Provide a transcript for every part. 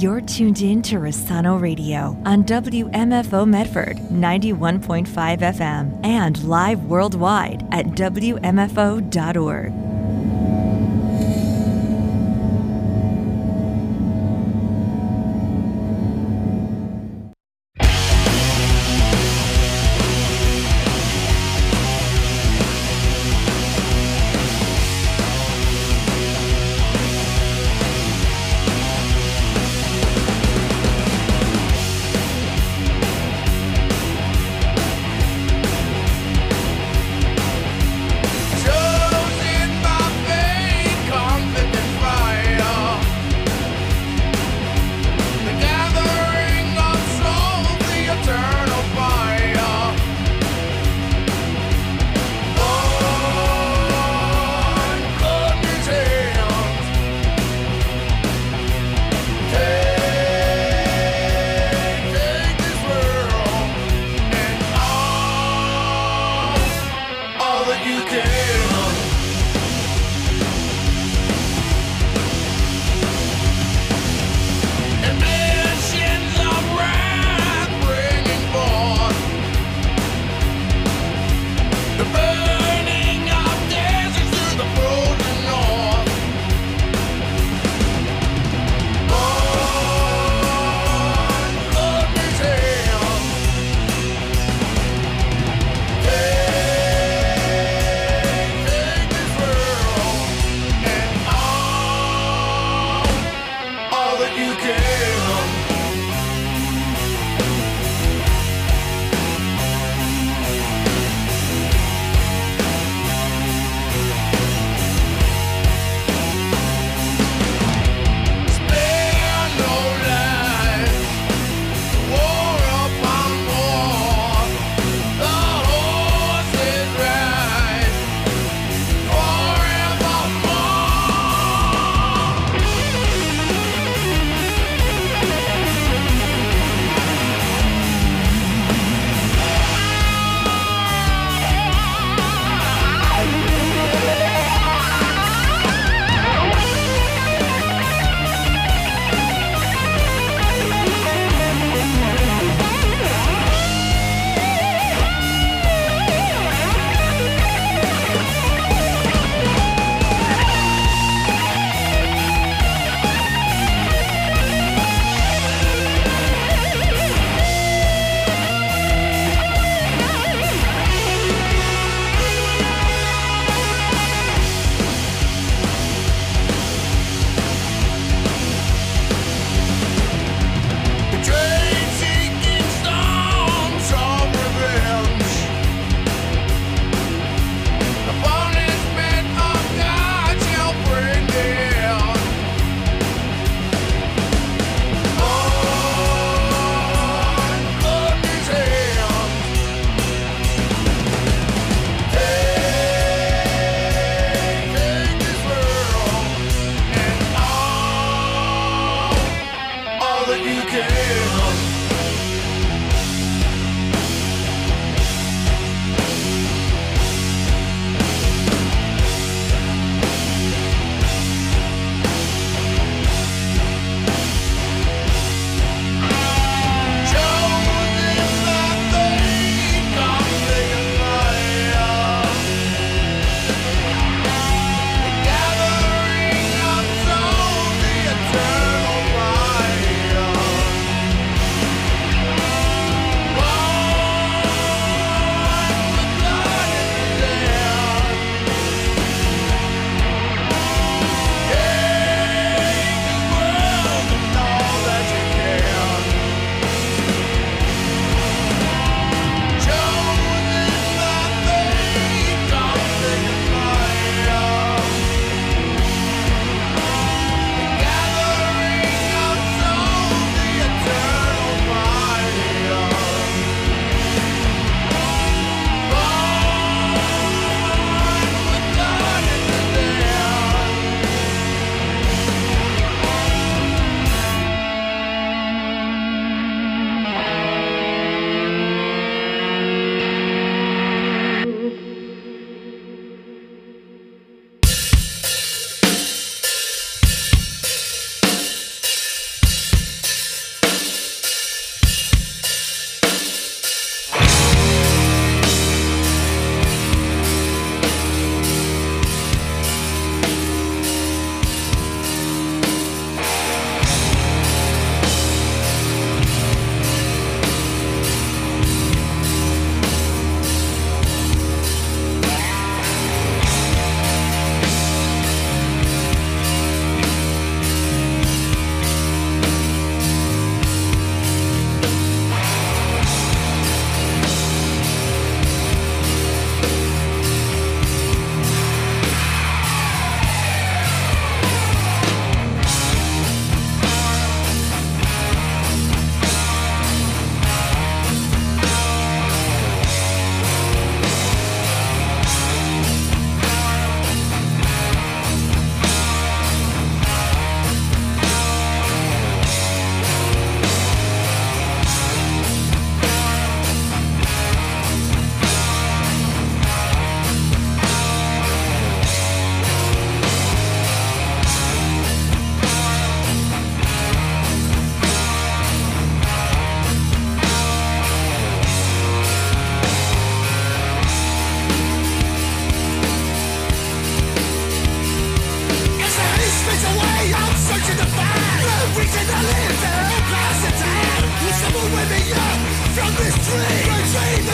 You're tuned in to Rossano Radio on WMFO Medford 91.5 FM and live worldwide at WMFO.org. Chosen by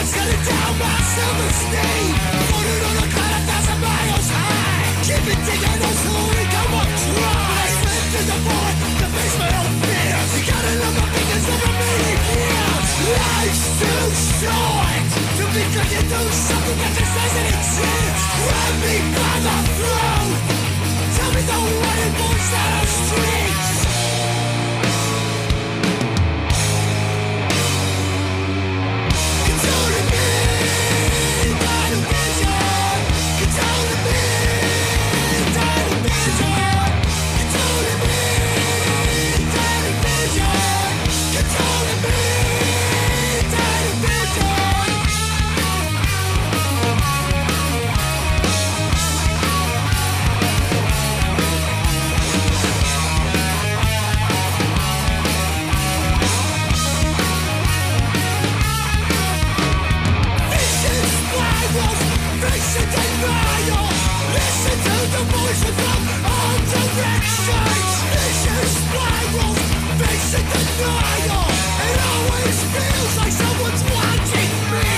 Shutting down my self-esteem. Floating on a cloud 1,000 miles high. Keep it digging until we come up dry. I slipped to the void, the basement of fears. You gotta love my fingers over many years. Life's too short to be clicking through something that just doesn't exist. Grab me by the throat. Tell me the running voice out of streets. Controlling me, trying to vision. Controlling me, trying to vision. Controlling me, trying to vision. Controlling me, trying to vision. Vicious spirals, facing denial. Listen to the voice without all directions. Vicious spirals, facing denial. It always feels like someone's watching me.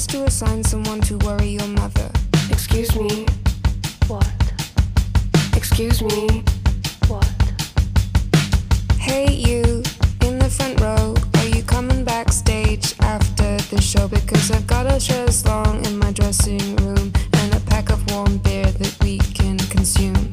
promise to assign someone to worry your mother. Excuse me. What? Excuse me. What? Hey you, in the front row, are you coming backstage after the show? Because I've got a chaise longue in my dressing room and a pack of warm beer that we can consume.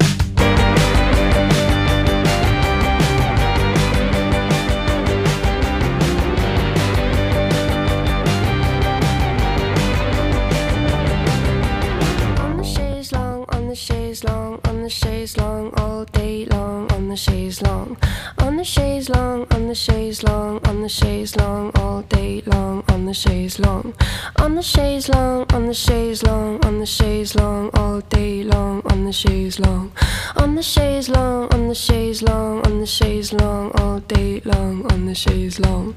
On the chaise longue, all day long. On the chaise longue, on the chaise longue, on the chaise longue, on the chaise longue, all day long. On the chaise longue, on the chaise longue, on the chaise longue, on the chaise longue, all day long. On the chaise longue, on the chaise longue, on the chaise longue, on the chaise longue, all day long. On the chaise longue.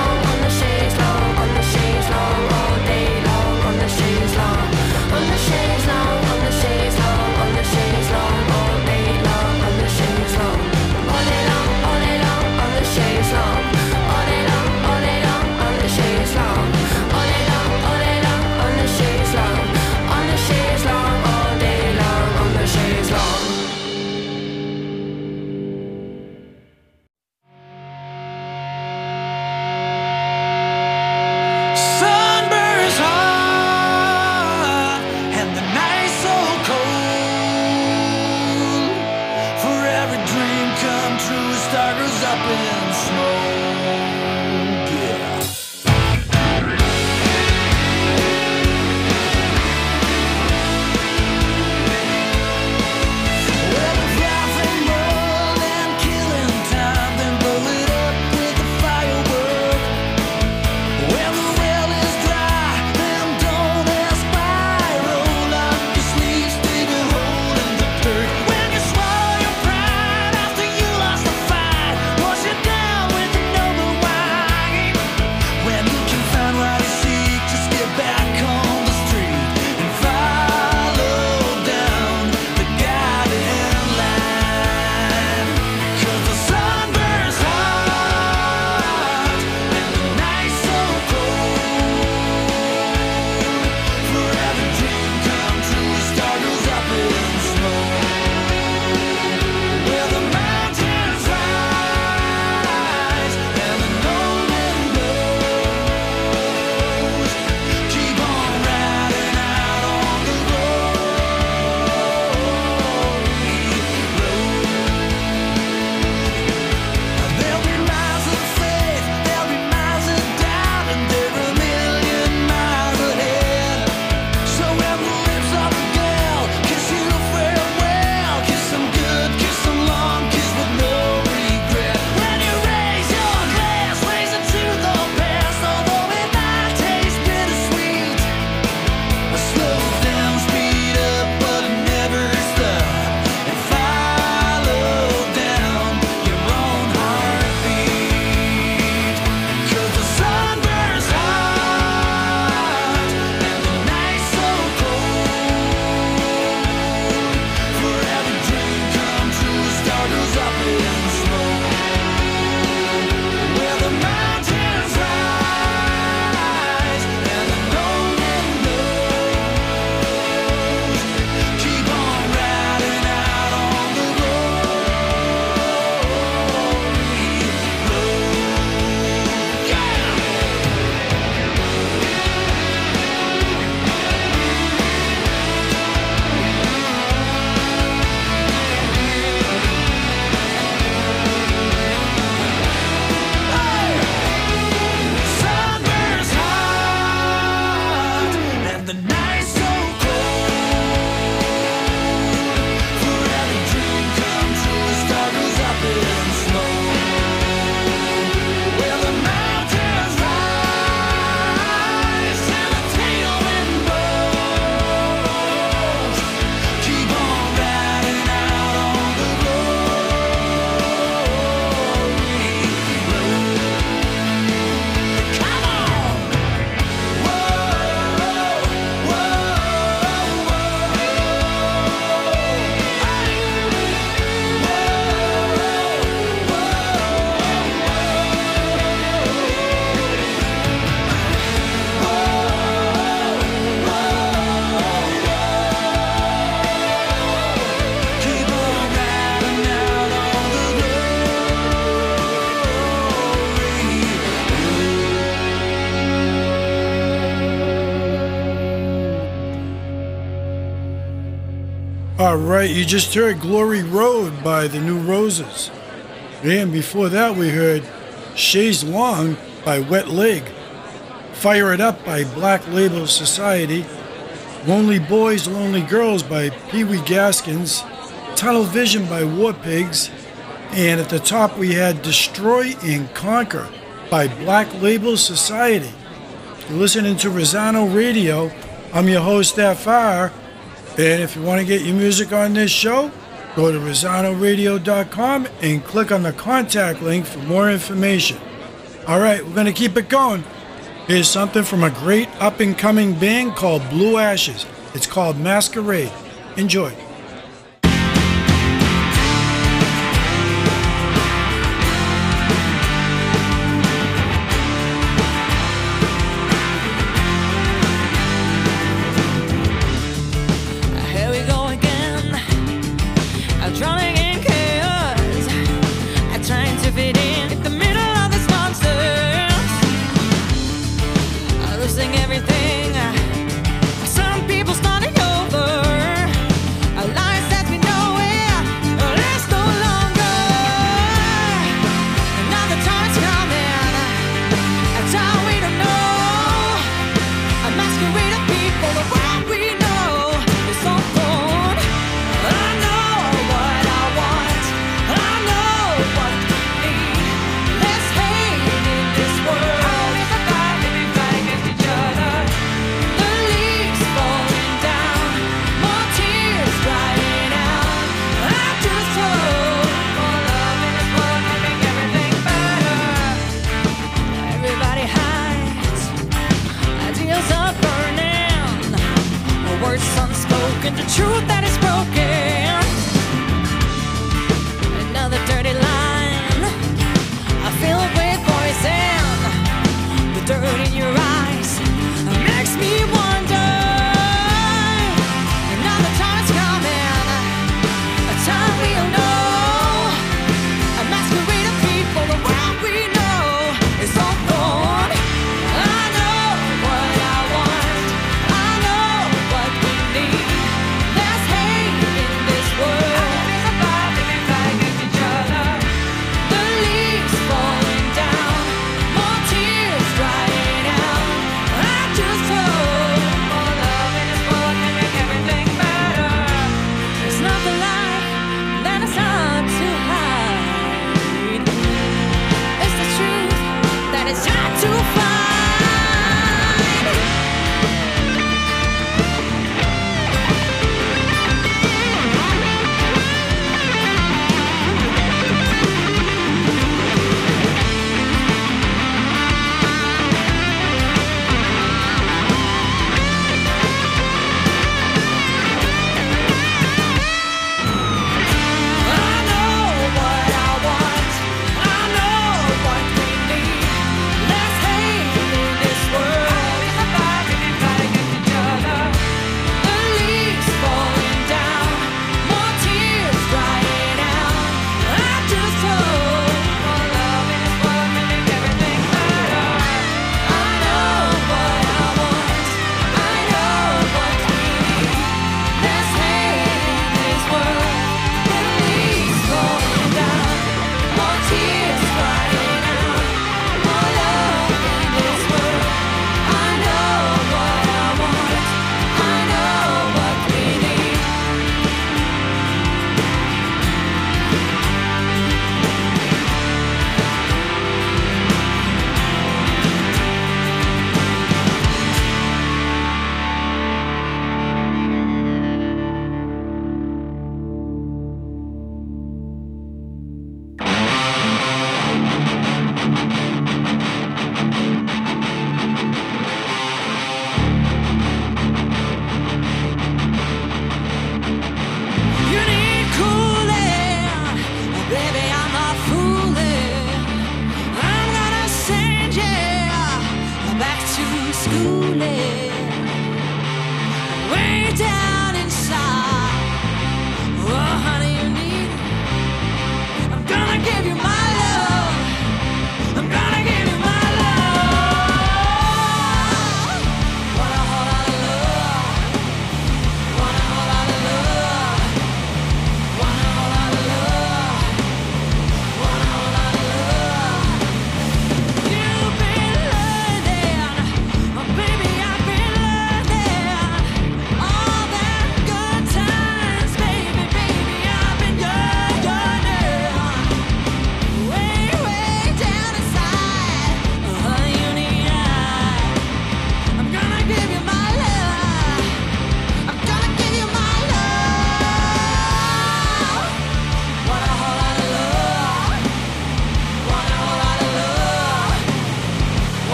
On the chaise All right, you just heard Glory Road by the New Roses. And before that, we heard Chaise Long by Wet Leg, Fire It Up by Black Label Society, Lonely Boys, Lonely Girls by Pee Wee Gaskins, Tunnel Vision by War Pigs, and at the top we had Destroy and Conquer by Black Label Society. You're listening to Rosano Radio. I'm your host, Far. And if you want to get your music on this show, go to RosanoRadio.com and click on the contact link for more information. All right, we're going to keep it going. Here's something from a great up-and-coming band called Blue Ashes. It's called Masquerade. Enjoy. Everything. Some people starting over. in this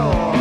door.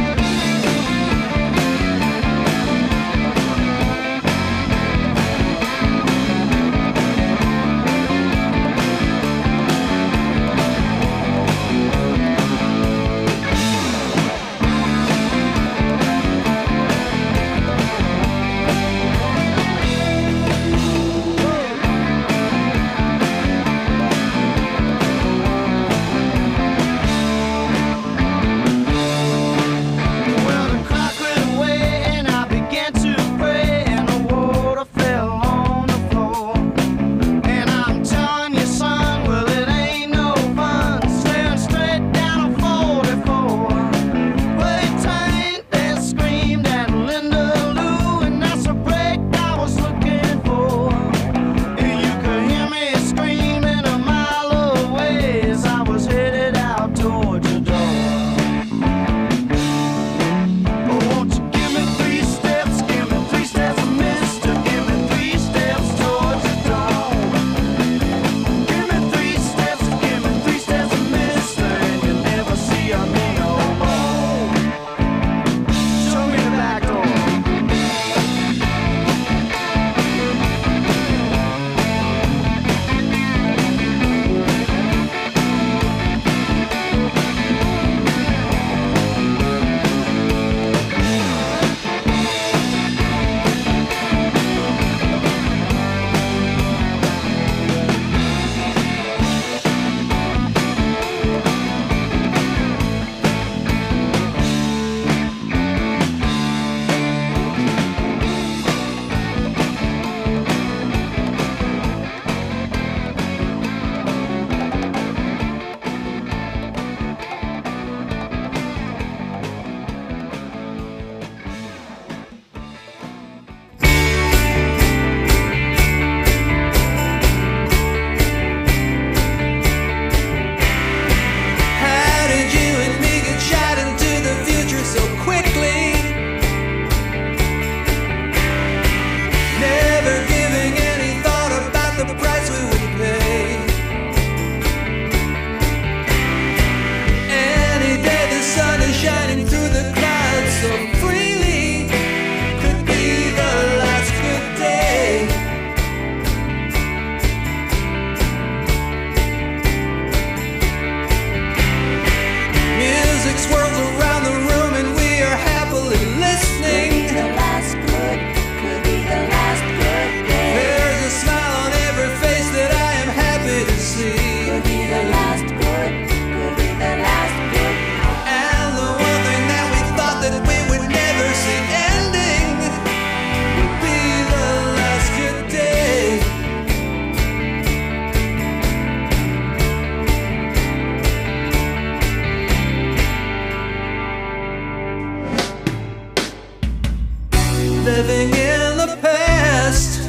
Living in the past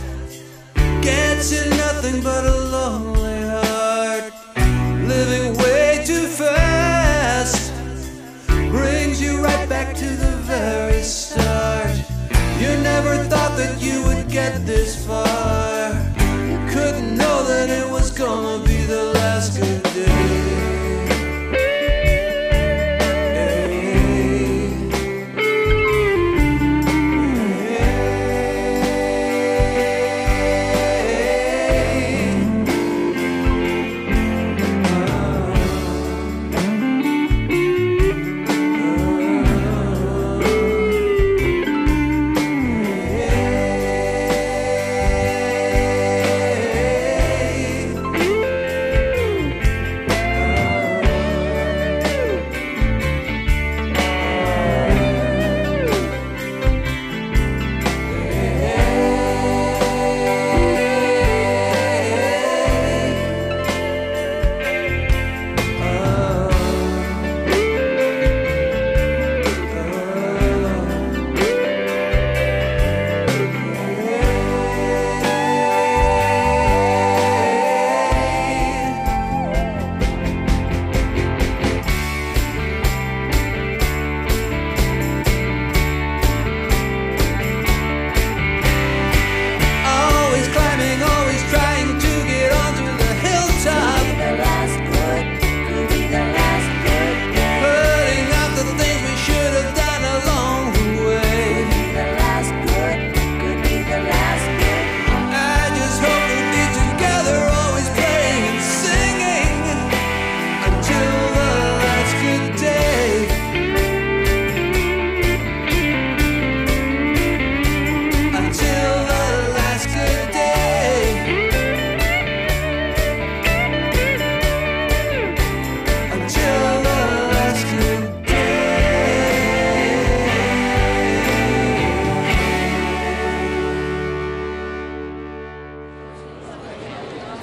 gets you nothing but a lonely heart. Living way too fast brings you right back to the very start. You never thought that you would get this far. You couldn't know that it was gonna be the last good day.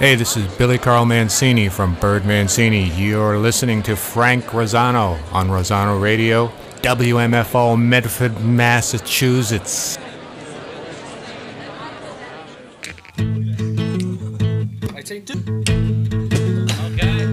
Hey, this is Billy Carl Mancini from Bird Mancini. You're listening to Frank Rosano on Rosano Radio, WMFO, Medford, Massachusetts. I take two. Okay.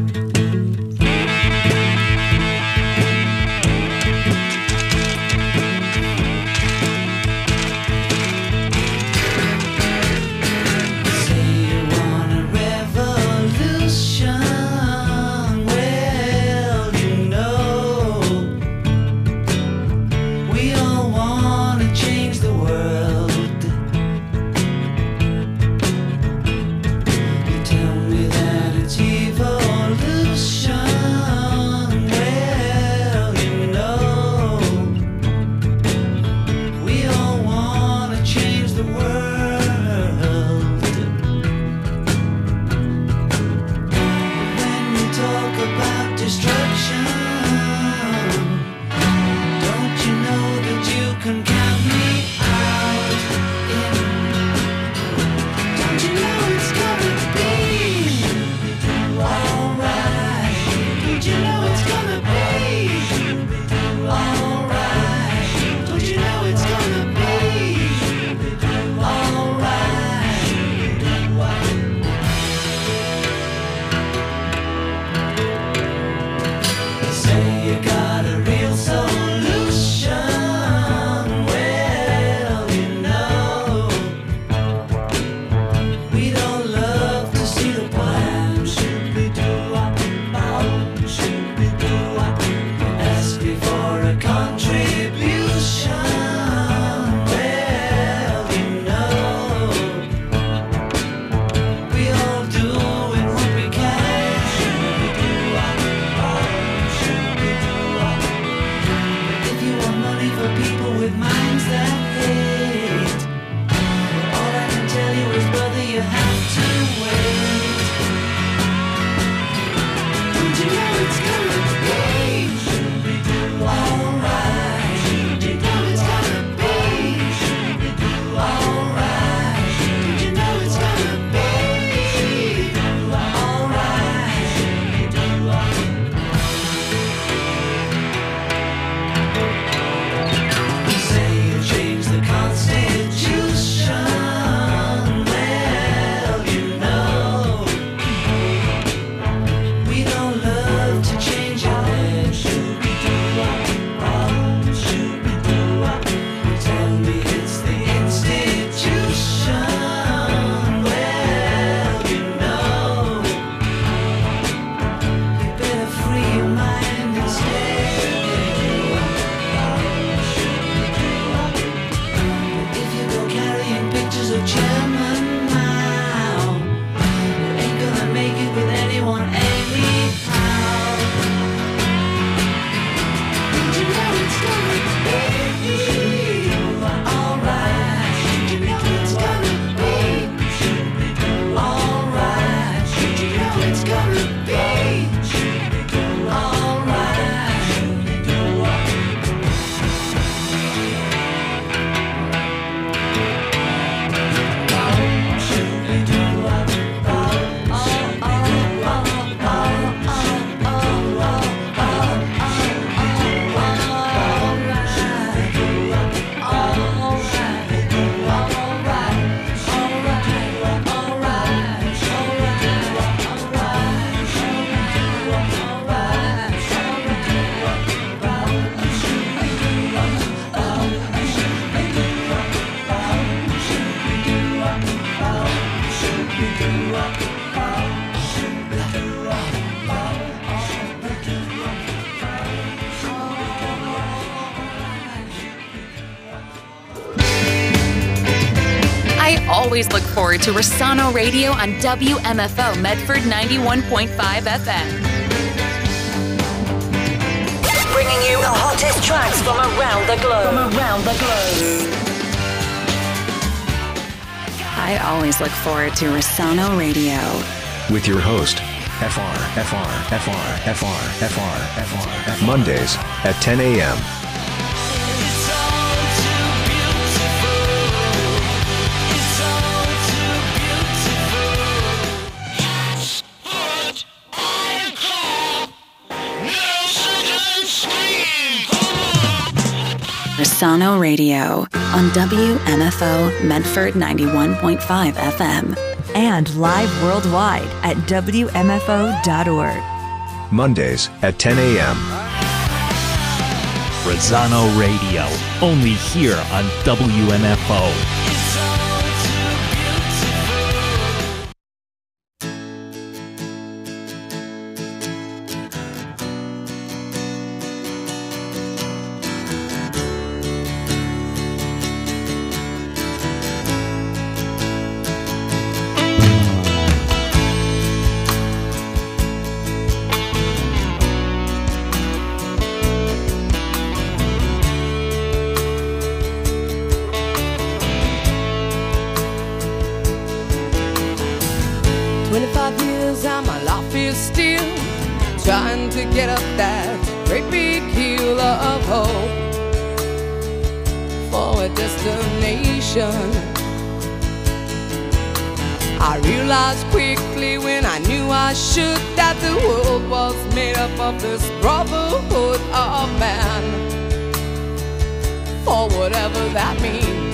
Always look forward to Rosano Radio on WMFO Medford 91.5 FM. Bringing you the hottest tracks from around the globe. I always look forward to Rosano Radio. With your host, FR. Mondays at 10 a.m. Rossano Radio on WMFO Medford 91.5 FM. And live worldwide at WMFO.org. Mondays at 10 a.m. Rossano Radio, only here on WMFO. 25 years and my life is still trying to get up that great big hill of hope for a destination. I realized quickly when I knew I should that the world was made up of this brotherhood of man, for whatever that means.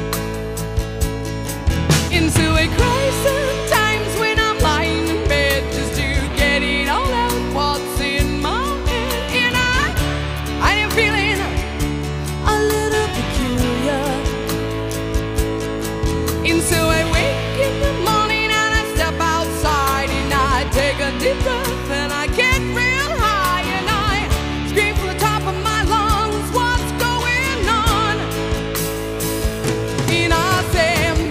Into a crisis times when I'm lying in bed just to get it all out what's in my head. And I am feeling a little peculiar. And so I wake in the morning and I step outside and I take a deep breath and I get real high and I scream from the top of my lungs, what's going on? And I say,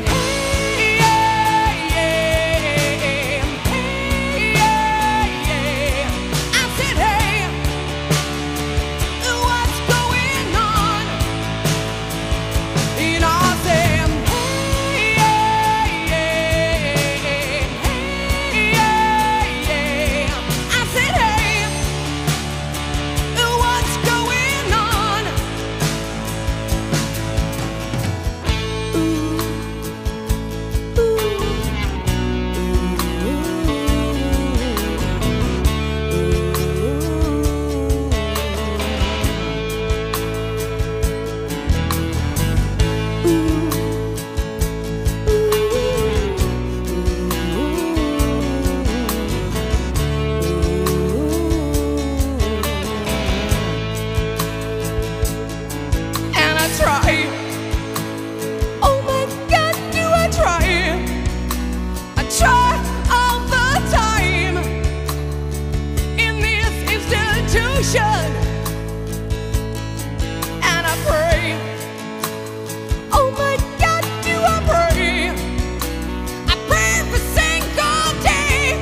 and I pray, oh my God, do I pray? I pray every single day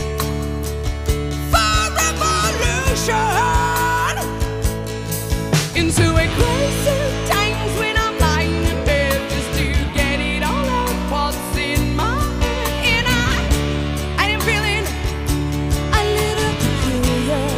for revolution. Into a crisis times when I'm lying in bed just to get it all out what's in my head. And I am feeling a little peculiar.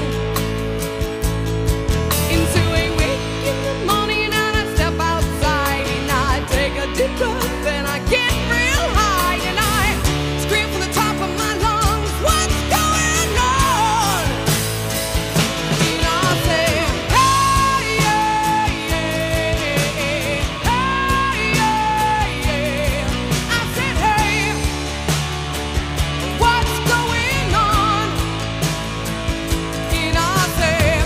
Into a wake in the morning and I step outside and I take a deep breath and I get real high and I scream from the top of my lungs, what's going on? And I say, hey, yeah, yeah, hey, yeah, yeah. I said, hey, what's going on? And I say,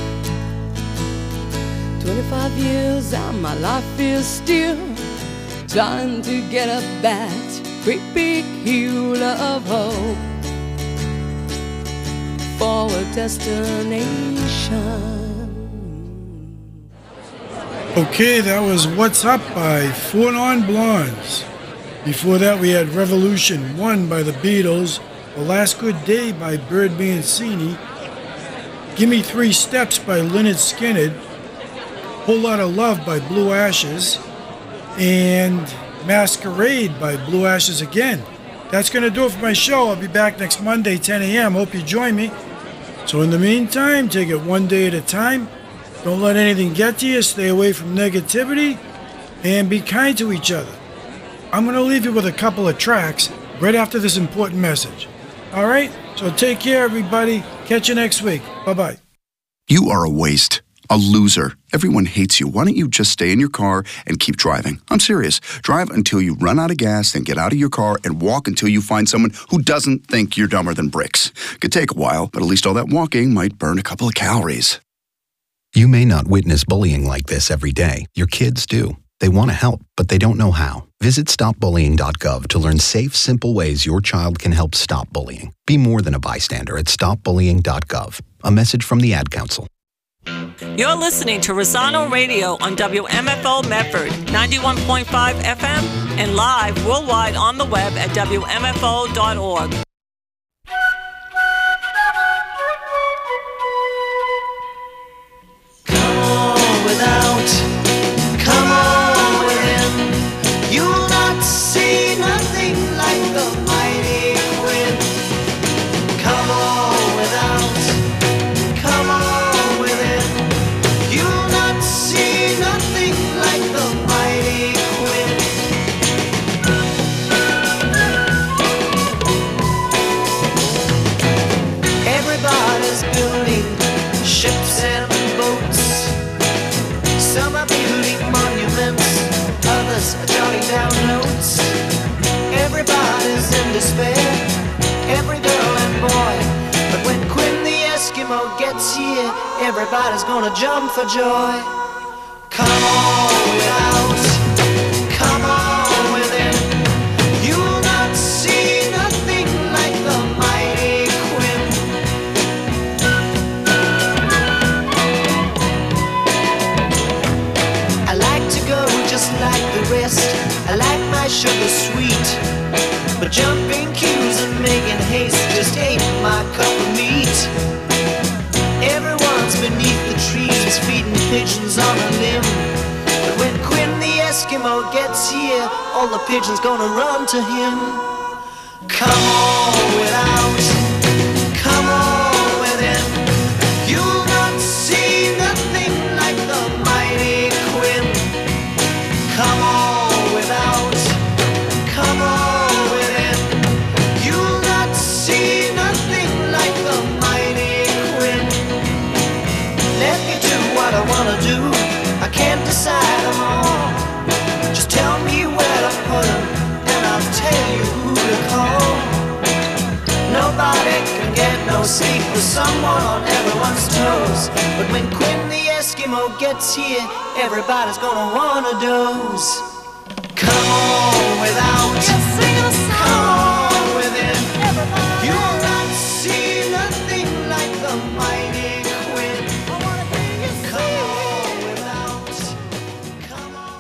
my life is still trying to get up that great big hill of hope for a destination. Okay, that was What's Up by Four Non Blondes. Before that, we had Revolution 1 by the Beatles, The Last Good Day by Bird Mancini, Gimme 3 Steps by Lynyrd Skynyrd, Whole Lotta Love by Blue Ashes, and Masquerade by Blue Ashes again. That's going to do it for my show. I'll be back next Monday, 10 a.m. Hope you join me. So in the meantime, take it one day at a time. Don't let anything get to you. Stay away from negativity and be kind to each other. I'm going to leave you with a couple of tracks right after this important message. All right? So take care, everybody. Catch you next week. Bye-bye. You are a waste. A loser. Everyone hates you. Why don't you just stay in your car and keep driving? I'm serious. Drive until you run out of gas, then get out of your car and walk until you find someone who doesn't think you're dumber than bricks. Could take a while, but at least all that walking might burn a couple of calories. You may not witness bullying like this every day. Your kids do. They want to help, but they don't know how. Visit stopbullying.gov to learn safe, simple ways your child can help stop bullying. Be more than a bystander at stopbullying.gov. A message from the Ad Council. You're listening to Rossano Radio on WMFO Medford, 91.5 FM, and live worldwide on the web at WMFO.org. Come on without, come on within. You'll not see nothing like the mighty wind. Come on without, come on within. You'll not see nothing like the mighty wind. Everybody's building ships and boats. Some are building monuments, others are jotting down notes. Everybody's in despair, every girl and boy. But when Quinn the Eskimo gets here, everybody's gonna jump for joy. Come on without, come on within. You'll not see nothing like the mighty Quinn. I like to go just like the rest. I like my sugar sweet, but jumping queues and making haste just ain't my cup of meat. Everyone's beneath the trees feeding pigeons on a limb. But when Quinn the Eskimo gets here, all the pigeons gonna run to him. Come on without, come on within. You'll not see nothing like the mighty Quinn. Come on without, come on within. You'll not see nothing like the mighty Quinn. Let me do what I wanna do. I can't decide them all. Just tell me where to put them, and I'll tell you who to call. Nobody can get no sleep with someone on everyone's toes. But when Quinn the Eskimo gets here, everybody's gonna wanna doze. Come on without, come on within. You'll not see nothing like the mighty Quinn. Come on without, come on.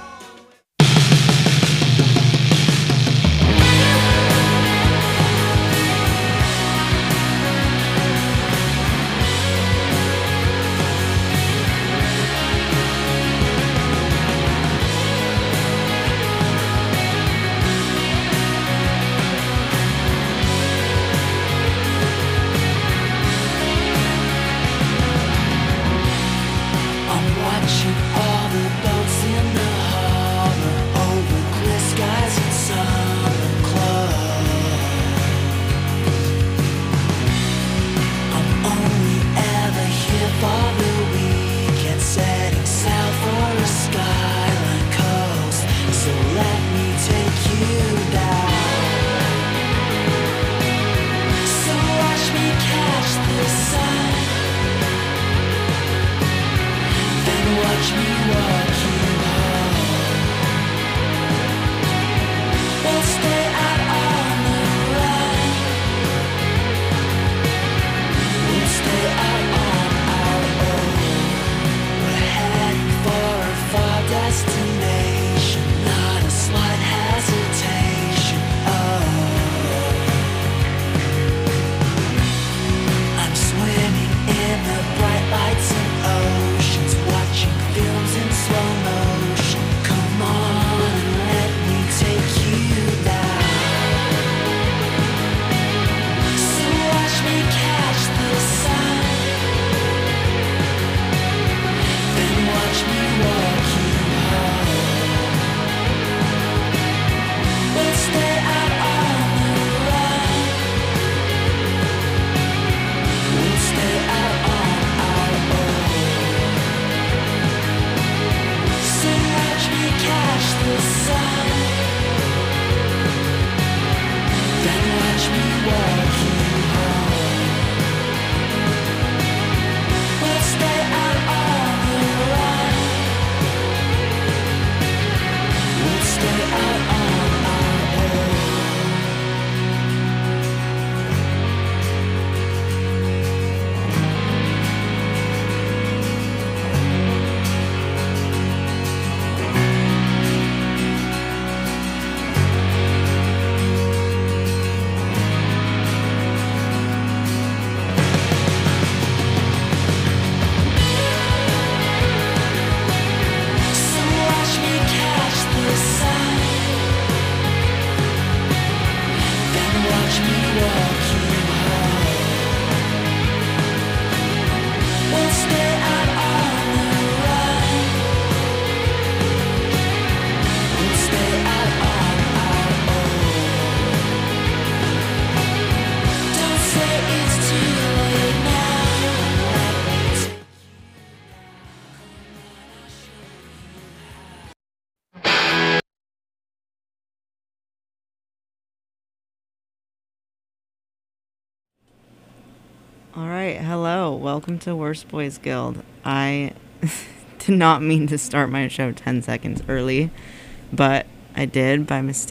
All right, hello. Welcome to Worst Boys Guild. I did not mean to start my show 10 seconds early, but I did by mistake.